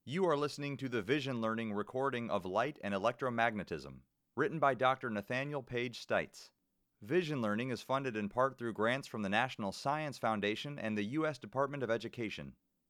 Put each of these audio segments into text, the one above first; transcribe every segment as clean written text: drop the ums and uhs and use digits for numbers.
You are listening to the Vision Learning recording of Light and Electromagnetism, written by Dr. Nathaniel Page Stites. Vision Learning is funded in part through grants from the National Science Foundation and the U.S. Department of Education.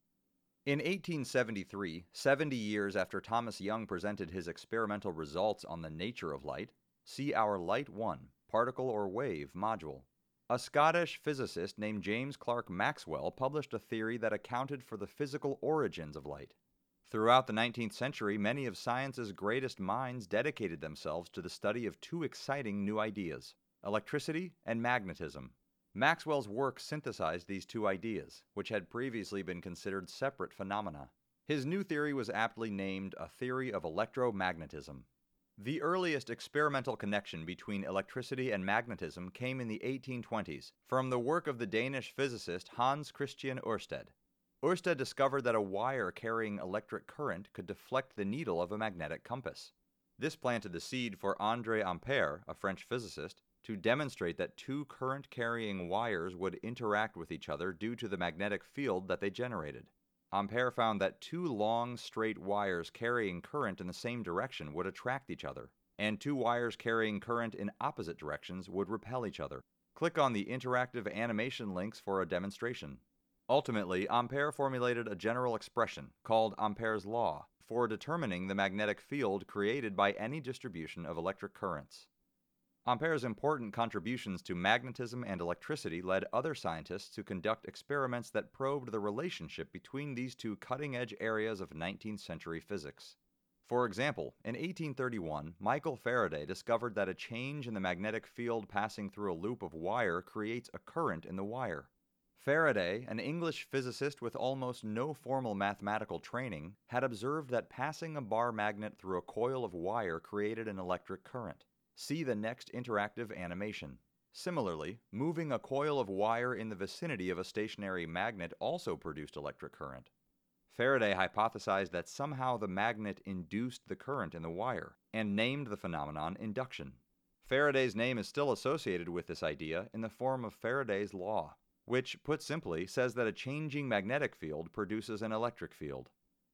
In 1873, 70 years after Thomas Young presented his experimental results on the nature of light, see our Light 1, particle or wave module. A Scottish physicist named James Clerk Maxwell published a theory that accounted for the physical origins of light. Throughout the 19th century, many of science's greatest minds dedicated themselves to the study of two exciting new ideas, electricity and magnetism. Maxwell's work synthesized these two ideas, which had previously been considered separate phenomena. His new theory was aptly named a theory of electromagnetism. The earliest experimental connection between electricity and magnetism came in the 1820s from the work of the Danish physicist Hans Christian Ørsted. Ørsted discovered that a wire carrying electric current could deflect the needle of a magnetic compass. This planted the seed for André Ampère, a French physicist, to demonstrate that two current-carrying wires would interact with each other due to the magnetic field that they generated. Ampère found that two long, straight wires carrying current in the same direction would attract each other, and two wires carrying current in opposite directions would repel each other. Click on the interactive animation links for a demonstration. Ultimately, Ampère formulated a general expression, called Ampère's law, for determining the magnetic field created by any distribution of electric currents. Ampère's important contributions to magnetism and electricity led other scientists to conduct experiments that probed the relationship between these two cutting-edge areas of 19th century physics. For example, in 1831, Michael Faraday discovered that a change in the magnetic field passing through a loop of wire creates a current in the wire. Faraday, an English physicist with almost no formal mathematical training, had observed that passing a bar magnet through a coil of wire created an electric current. See the next interactive animation. Similarly, moving a coil of wire in the vicinity of a stationary magnet also produced electric current. Faraday hypothesized that somehow the magnet induced the current in the wire, and named the phenomenon induction. Faraday's name is still associated with this idea in the form of Faraday's law, which, put simply, says that a changing magnetic field produces an electric field.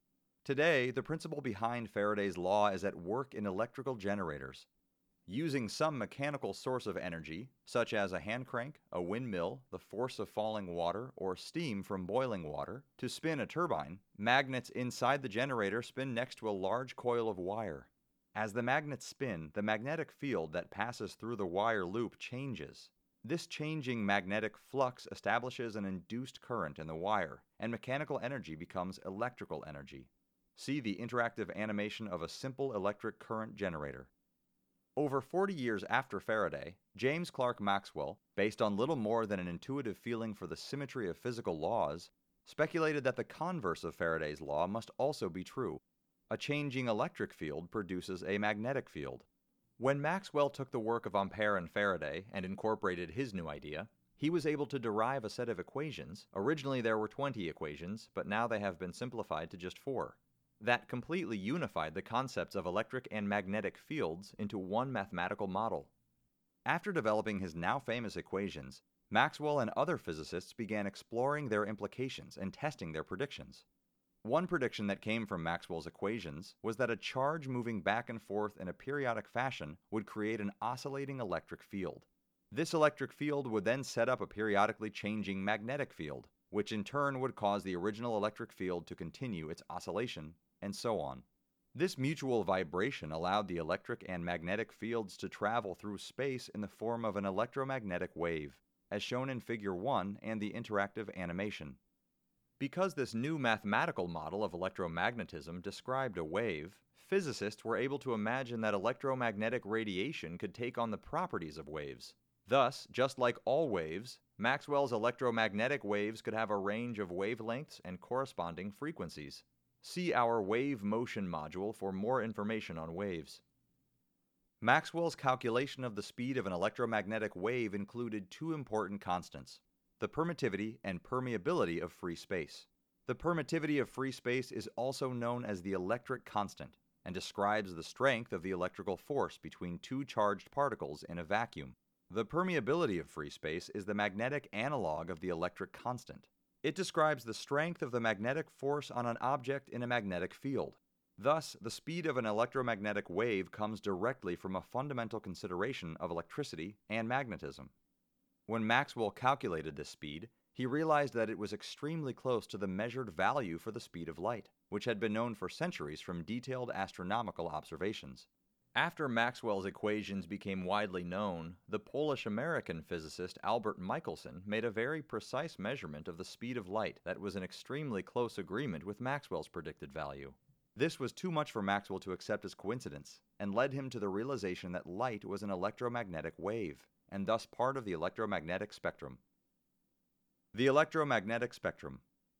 Today, the principle behind Faraday's law is at work in electrical generators. Using some mechanical source of energy, such as a hand crank, a windmill, the force of falling water, or steam from boiling water, to spin a turbine, magnets inside the generator spin next to a large coil of wire. As the magnets spin, the magnetic field that passes through the wire loop changes. This changing magnetic flux establishes an induced current in the wire, and mechanical energy becomes electrical energy. See the interactive animation of a simple electric current generator. Over 40 years after Faraday, James Clerk Maxwell, based on little more than an intuitive feeling for the symmetry of physical laws, speculated that the converse of Faraday's law must also be true. A changing electric field produces a magnetic field. When Maxwell took the work of Ampère and Faraday and incorporated his new idea, he was able to derive a set of equations. Originally there were 20 equations, but now they have been simplified to just 4. That completely unified the concepts of electric and magnetic fields into one mathematical model. After developing his now famous equations, Maxwell and other physicists began exploring their implications and testing their predictions. One prediction that came from Maxwell's equations was that a charge moving back and forth in a periodic fashion would create an oscillating electric field. This electric field would then set up a periodically changing magnetic field, which in turn would cause the original electric field to continue its oscillation, and so on. This mutual vibration allowed the electric and magnetic fields to travel through space in the form of an electromagnetic wave, as shown in Figure 1 and the interactive animation. Because this new mathematical model of electromagnetism described a wave, physicists were able to imagine that electromagnetic radiation could take on the properties of waves. Thus, just like all waves, Maxwell's electromagnetic waves could have a range of wavelengths and corresponding frequencies. See our Wave Motion module for more information on waves. Maxwell's calculation of the speed of an electromagnetic wave included two important constants: the permittivity and permeability of free space. The permittivity of free space is also known as the electric constant and describes the strength of the electrical force between two charged particles in a vacuum. The permeability of free space is the magnetic analog of the electric constant. It describes the strength of the magnetic force on an object in a magnetic field. Thus, the speed of an electromagnetic wave comes directly from a fundamental consideration of electricity and magnetism. When Maxwell calculated this speed, he realized that it was extremely close to the measured value for the speed of light, which had been known for centuries from detailed astronomical observations. After Maxwell's equations became widely known, the Polish-American physicist Albert Michelson made a very precise measurement of the speed of light that was in extremely close agreement with Maxwell's predicted value. This was too much for Maxwell to accept as coincidence, and led him to the realization that light was an electromagnetic wave, and thus part of the electromagnetic spectrum. The electromagnetic spectrum.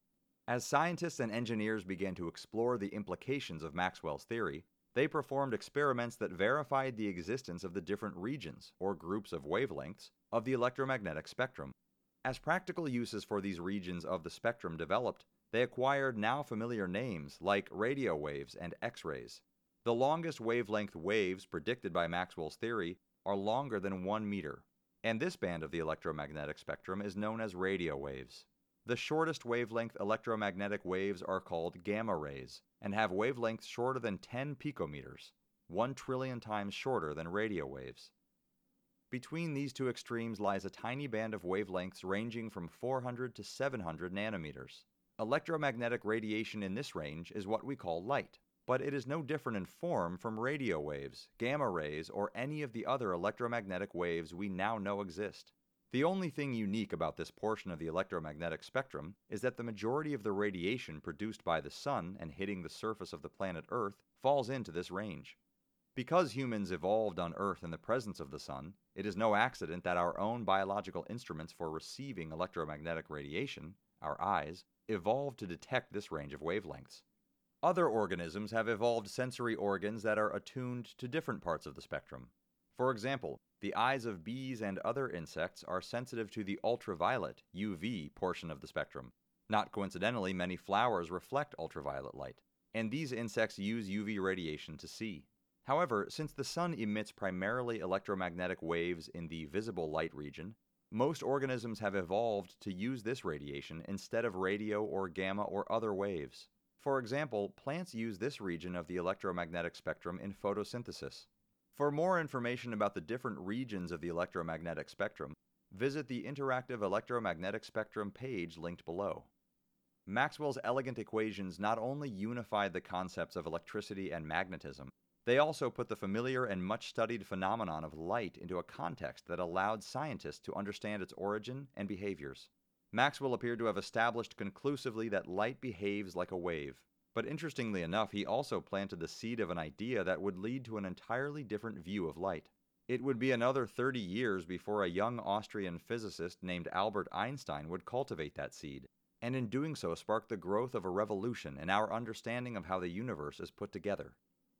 As scientists and engineers began to explore the implications of Maxwell's theory, they performed experiments that verified the existence of the different regions, or groups of wavelengths, of the electromagnetic spectrum. As practical uses for these regions of the spectrum developed, they acquired now familiar names like radio waves and X-rays. The longest wavelength waves predicted by Maxwell's theory are longer than 1 meter, and this band of the electromagnetic spectrum is known as radio waves. The shortest wavelength electromagnetic waves are called gamma rays, and have wavelengths shorter than 10 picometers, 1 trillion times shorter than radio waves. Between these two extremes lies a tiny band of wavelengths ranging from 400 to 700 nanometers. Electromagnetic radiation in this range is what we call light, but it is no different in form from radio waves, gamma rays, or any of the other electromagnetic waves we now know exist. The only thing unique about this portion of the electromagnetic spectrum is that the majority of the radiation produced by the sun and hitting the surface of the planet Earth falls into this range. Because humans evolved on Earth in the presence of the sun, it is no accident that our own biological instruments for receiving electromagnetic radiation, our eyes, evolved to detect this range of wavelengths. Other organisms have evolved sensory organs that are attuned to different parts of the spectrum. For example, the eyes of bees and other insects are sensitive to the ultraviolet, UV, portion of the spectrum. Not coincidentally, many flowers reflect ultraviolet light, and these insects use UV radiation to see. However, since the sun emits primarily electromagnetic waves in the visible light region, most organisms have evolved to use this radiation instead of radio or gamma or other waves. For example, plants use this region of the electromagnetic spectrum in photosynthesis. For more information about the different regions of the electromagnetic spectrum, visit the Interactive Electromagnetic Spectrum page linked below. Maxwell's elegant equations not only unified the concepts of electricity and magnetism, they also put the familiar and much-studied phenomenon of light into a context that allowed scientists to understand its origin and behaviors. Maxwell appeared to have established conclusively that light behaves like a wave. But interestingly enough, he also planted the seed of an idea that would lead to an entirely different view of light. It would be another 30 years before a young Austrian physicist named Albert Einstein would cultivate that seed, and in doing so spark the growth of a revolution in our understanding of how the universe is put together.